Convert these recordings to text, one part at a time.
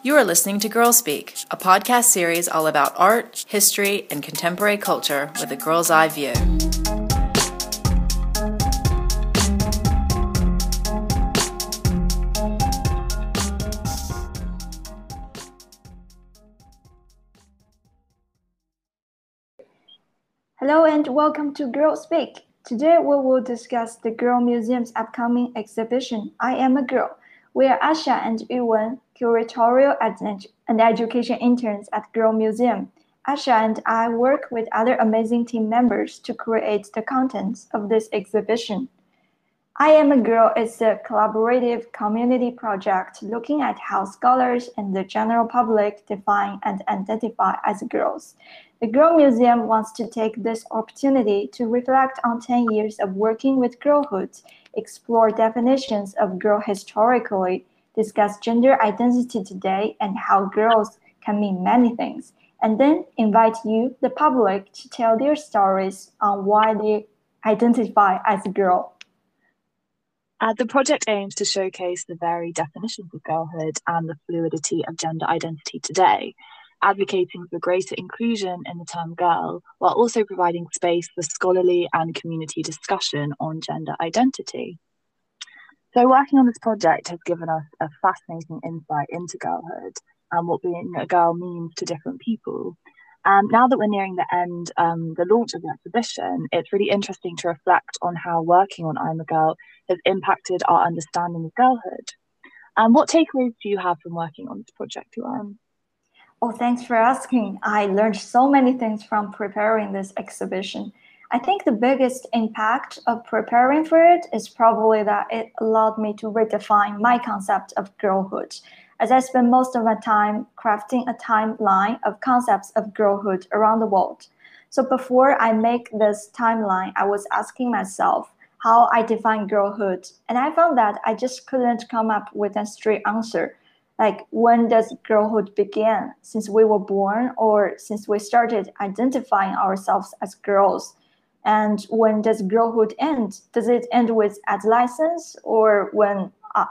You are listening to Girl Speak, a podcast series all about art, history, and contemporary culture with a girl's eye view. Hello and welcome to Girl Speak. Today we will discuss the Girl Museum's upcoming exhibition, I Am a Girl, where Asha and Yuwen, curatorial and education interns at Girl Museum. Asha and I work with other amazing team members to create the contents of this exhibition. I Am a Girl is a collaborative community project looking at how scholars and the general public define and identify as girls. The Girl Museum wants to take this opportunity to reflect on 10 years of working with girlhood, explore definitions of girl historically, discuss gender identity today and how girls can mean many things, and then invite you, the public, to tell their stories on why they identify as a girl. The project aims to showcase the varied definitions of girlhood and the fluidity of gender identity today, advocating for greater inclusion in the term girl, while also providing space for scholarly and community discussion on gender identity. So working on this project has given us a fascinating insight into girlhood and what being a girl means to different people. Now that we're nearing the end, the launch of the exhibition, it's really interesting to reflect on how working on I'm a Girl has impacted our understanding of girlhood. What takeaways do you have from working on this project, Yuwen? Oh, thanks for asking. I learned so many things from preparing this exhibition. I think the biggest impact of preparing for it is probably that it allowed me to redefine my concept of girlhood, as I spend most of my time crafting a timeline of concepts of girlhood around the world. So before I make this timeline, I was asking myself how I define girlhood, and I found that I just couldn't come up with a straight answer. Like, when does girlhood begin? Since we were born, or since we started identifying ourselves as girls? And when does girlhood end? Does it end with adolescence, or when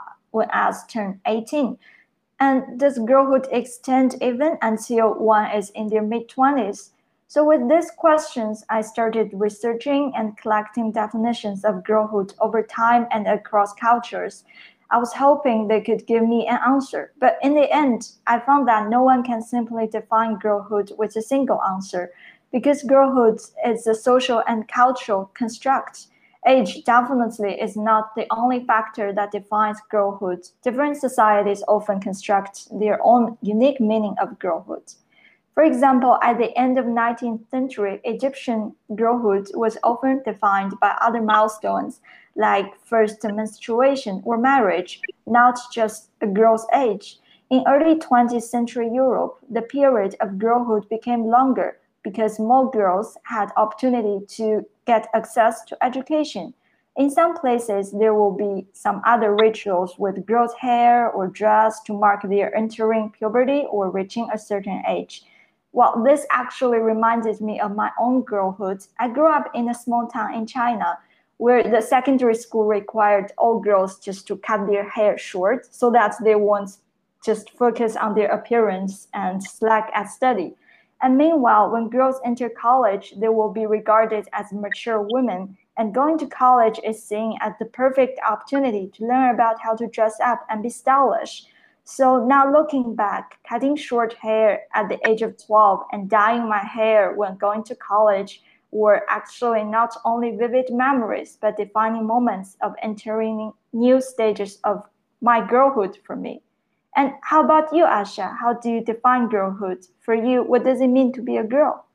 us turn 18? And does girlhood extend even until one is in their mid-20s? So with these questions, I started researching and collecting definitions of girlhood over time and across cultures. I was hoping they could give me an answer, but in the end, I found that no one can simply define girlhood with a single answer, because girlhood is a social and cultural construct. Age definitely is not the only factor that defines girlhood. Different societies often construct their own unique meaning of girlhood. For example, at the end of 19th century, Egyptian girlhood was often defined by other milestones like first menstruation or marriage, not just a girl's age. In early 20th century Europe, the period of girlhood became longer because more girls had opportunity to get access to education. In some places, there will be some other rituals with girls' hair or dress to mark their entering puberty or reaching a certain age. Well, this actually reminded me of my own girlhood. I grew up in a small town in China where the secondary school required all girls just to cut their hair short so that they won't just focus on their appearance and slack at study. And meanwhile, when girls enter college, they will be regarded as mature women, and going to college is seen as the perfect opportunity to learn about how to dress up and be stylish. So now looking back, cutting short hair at the age of 12 and dyeing my hair when going to college were actually not only vivid memories, but defining moments of entering new stages of my girlhood for me. And how about you, Asha? How do you define girlhood? For you, what does it mean to be a girl?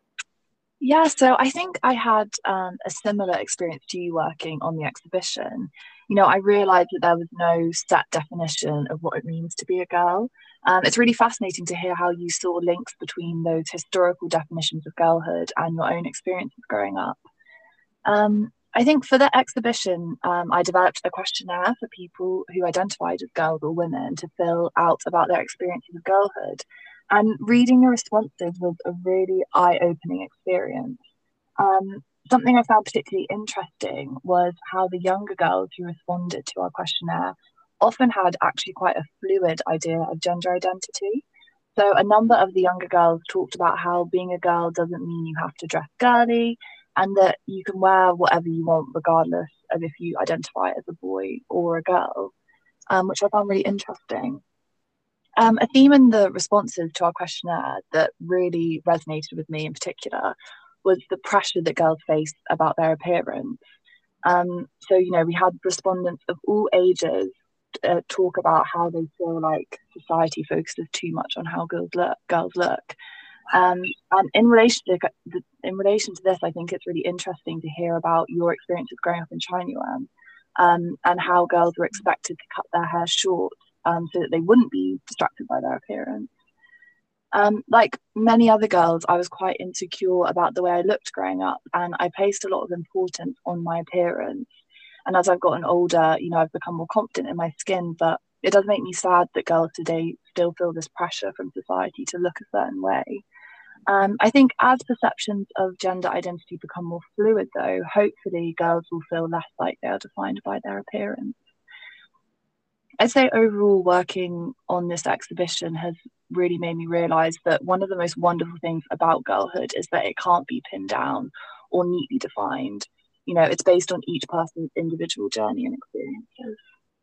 Yeah, so I think I had a similar experience to you working on the exhibition. I realized that there was no set definition of what it means to be a girl. It's really fascinating to hear how you saw links between those historical definitions of girlhood and your own experiences growing up. I think for the exhibition, I developed a questionnaire for people who identified as girls or women to fill out about their experiences of girlhood. And reading the responses was a really eye-opening experience. Something I found particularly interesting was how the younger girls who responded to our questionnaire often had actually quite a fluid idea of gender identity. So a number of the younger girls talked about how being a girl doesn't mean you have to dress girly, and that you can wear whatever you want regardless of if you identify as a boy or a girl, which I found really interesting. A theme in the responses to our questionnaire that really resonated with me in particular was the pressure that girls face about their appearance. So, we had respondents of all ages talk about how they feel like society focuses too much on how girls look. And in relation to this, I think it's really interesting to hear about your experiences growing up in China, Yuan, and how girls were expected to cut their hair short so that they wouldn't be distracted by their appearance. Like many other girls, I was quite insecure about the way I looked growing up, and I placed a lot of importance on my appearance. And as I've gotten older, I've become more confident in my skin, but it does make me sad that girls today still feel this pressure from society to look a certain way. I think as perceptions of gender identity become more fluid, though, hopefully girls will feel less like they are defined by their appearance. I'd say overall working on this exhibition has really made me realise that one of the most wonderful things about girlhood is that it can't be pinned down or neatly defined. It's based on each person's individual journey and experiences.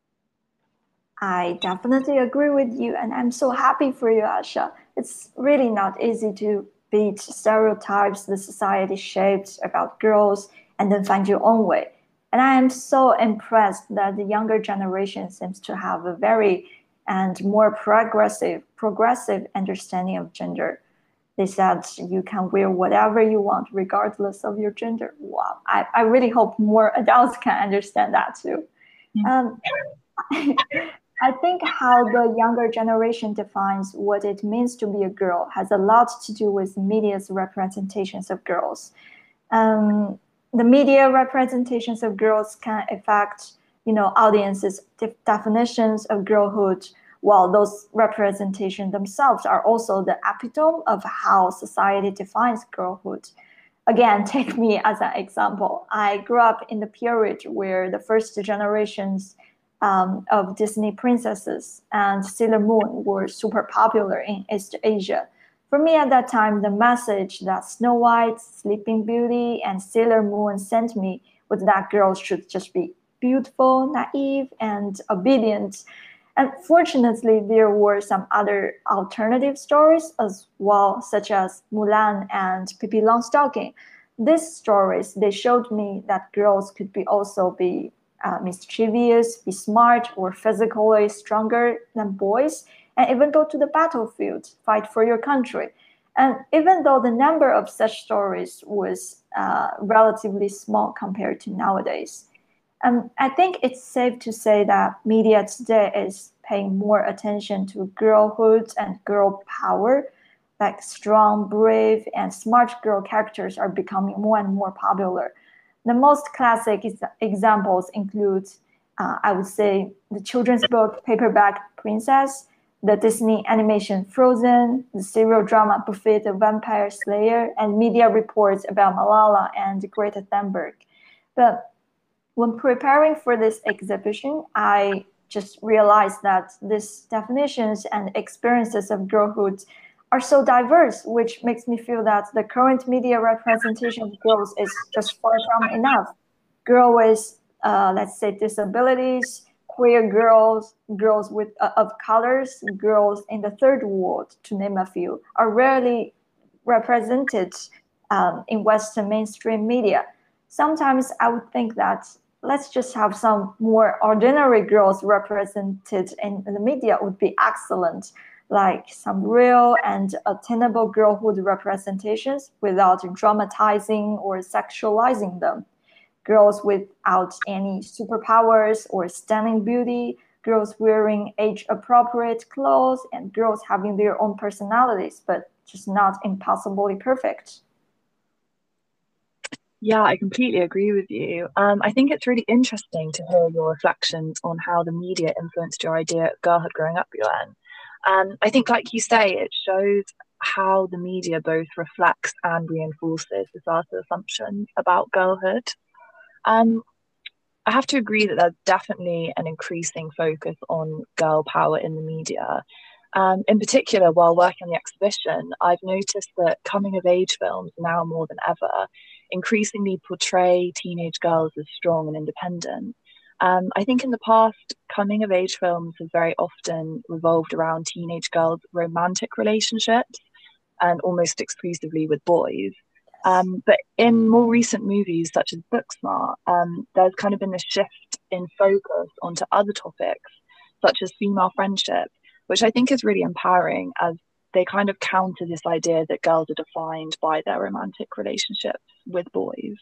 I definitely agree with you, and I'm so happy for you, Asha. It's really not easy to beat stereotypes the society shaped about girls and then find your own way. And I am so impressed that the younger generation seems to have a very and more progressive understanding of gender. They said you can wear whatever you want regardless of your gender. Wow, I really hope more adults can understand that too. Um, I think how the younger generation defines what it means to be a girl has a lot to do with media's representations of girls. The media representations of girls can affect, audiences' definitions of girlhood, while those representations themselves are also the epitome of how society defines girlhood. Again, take me as an example. I grew up in the period where the first generations of Disney princesses and Sailor Moon were super popular in East Asia. For me at that time, the message that Snow White, Sleeping Beauty, and Sailor Moon sent me was that girls should just be beautiful, naive, and obedient. And fortunately, there were some other alternative stories as well, such as Mulan and Pippi Longstocking. These stories, they showed me that girls could also be mischievous, be smart, or physically stronger than boys, and even go to the battlefield, fight for your country. And even though the number of such stories was relatively small compared to nowadays, I think it's safe to say that media today is paying more attention to girlhood and girl power. Like strong, brave, and smart girl characters are becoming more and more popular. The most classic examples include, I would say, the children's book Paperback Princess, the Disney animation Frozen, the serial drama Buffy the Vampire Slayer, and media reports about Malala and Greta Thunberg. But when preparing for this exhibition, I just realized that these definitions and experiences of girlhood are so diverse, which makes me feel that the current media representation of girls is just far from enough. Girls with, let's say, disabilities, queer girls, girls with of colors, girls in the third world, to name a few, are rarely represented in Western mainstream media. Sometimes I would think that let's just have some more ordinary girls represented in the media would be excellent, like some real and attainable girlhood representations without dramatizing or sexualizing them. Girls without any superpowers or stunning beauty, girls wearing age-appropriate clothes, and girls having their own personalities, but just not impossibly perfect. Yeah, I completely agree with you. I think it's really interesting to hear your reflections on how the media influenced your idea of girlhood growing up, Yuan. I think, like you say, it shows how the media both reflects and reinforces societal assumptions about girlhood. Um, I have to agree that there's definitely an increasing focus on girl power in the media. In particular, while working on the exhibition, I've noticed that coming of age films now more than ever increasingly portray teenage girls as strong and independent. I think in the past, coming of age films have very often revolved around teenage girls' romantic relationships and almost exclusively with boys. But in more recent movies, such as Booksmart, there's kind of been a shift in focus onto other topics, such as female friendship, which I think is really empowering as they kind of counter this idea that girls are defined by their romantic relationships with boys.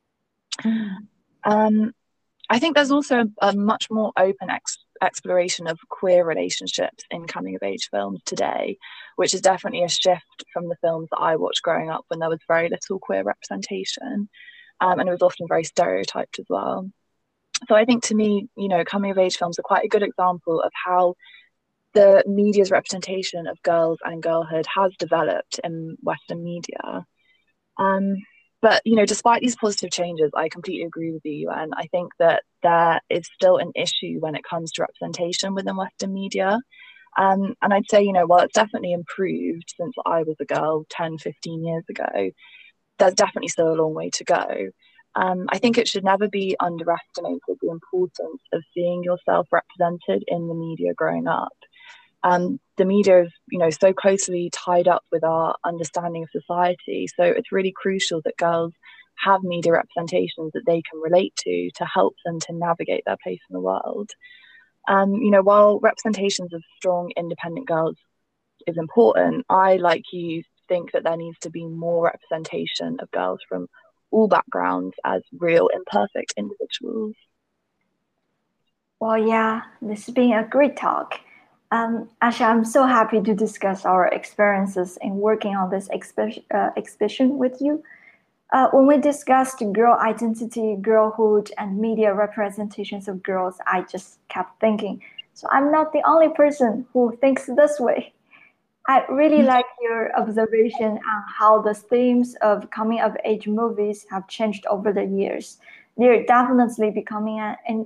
I think there's also a much more open exploration of queer relationships in coming of age films today, which is definitely a shift from the films that I watched growing up when there was very little queer representation, and it was often very stereotyped as well. So I think, to me, coming of age films are quite a good example of how the media's representation of girls and girlhood has developed in Western media. But, despite these positive changes, I completely agree with you, and I think that there is still an issue when it comes to representation within Western media. And I'd say, while it's definitely improved since I was a girl 10, 15 years ago, there's definitely still a long way to go. I think it should never be underestimated the importance of seeing yourself represented in the media growing up. The media is, so closely tied up with our understanding of society. So it's really crucial that girls have media representations that they can relate to help them to navigate their place in the world. While representations of strong, independent girls is important, I, like you, think that there needs to be more representation of girls from all backgrounds as real, imperfect individuals. Well, yeah, this has been a great talk. Asha, I'm so happy to discuss our experiences in working on this exhibition with you. When we discussed girl identity, girlhood, and media representations of girls, I just kept thinking, so I'm not the only person who thinks this way. I really like your observation on how the themes of coming-of-age movies have changed over the years. They're definitely becoming an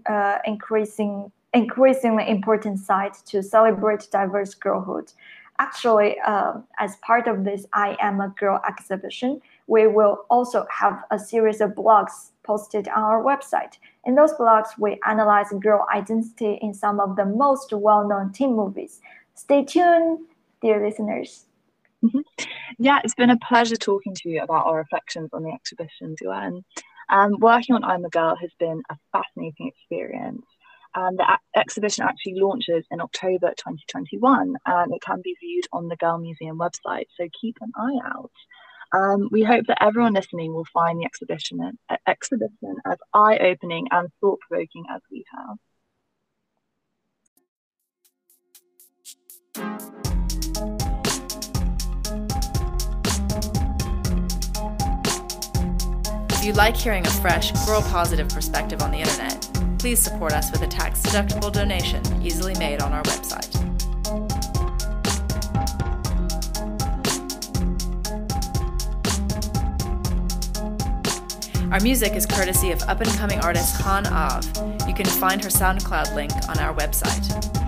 increasingly important site to celebrate diverse girlhood. Actually, as part of this I Am a Girl exhibition, we will also have a series of blogs posted on our website. In those blogs, we analyze girl identity in some of the most well-known teen movies. Stay tuned, dear listeners. Yeah, it's been a pleasure talking to you about our reflections on the exhibition, Duan. Working on I'm a Girl has been a fascinating experience. The exhibition actually launches in October 2021, and it can be viewed on the Girl Museum website, so keep an eye out. We hope that everyone listening will find the exhibition as eye-opening and thought-provoking as we have. If you like hearing a fresh, girl-positive perspective on the internet, please support us with a tax-deductible donation easily made on our website. Our music is courtesy of up-and-coming artist Han Av. You can find her SoundCloud link on our website.